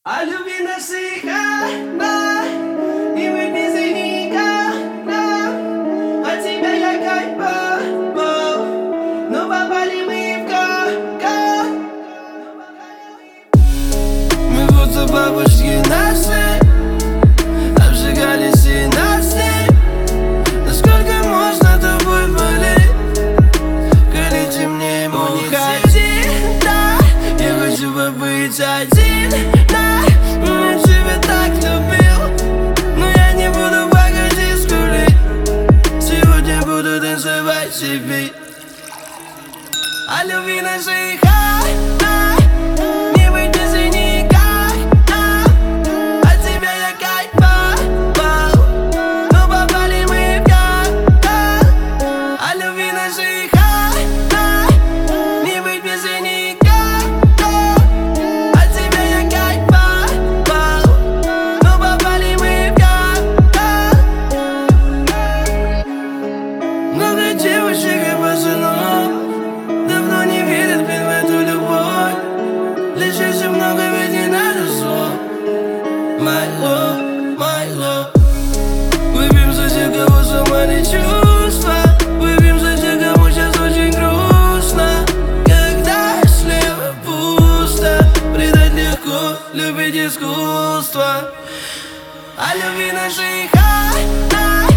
О любви насыхана, и мы без никогда. От тебя я кайфовал, но попали мы в капкан. Мы будто бабушки наши обжигали синапсы. Насколько можно тобой болеть? Колите мне уходи, да. Я хочу побыть один. Я тебя так любил, но я не буду плакать и скулить. Сегодня буду танцевать себе. О любви нашей не быть без и никогда. От тебя я кайфовал, но попали мы в капкан. О любви нашей не быть без и никогда. От тебя я кайфовал, но попали мы в капкан. Много девушек и пацанов давно не верят, блин, в эту любовь. Лишишься много, ведь не надо слов. My love, my love. Выпьем за тех, кого сломали чувства. Выпьем за тех, кому сейчас очень грустно. Когда слева пусто, предать легко, любить искусство. О любви нашей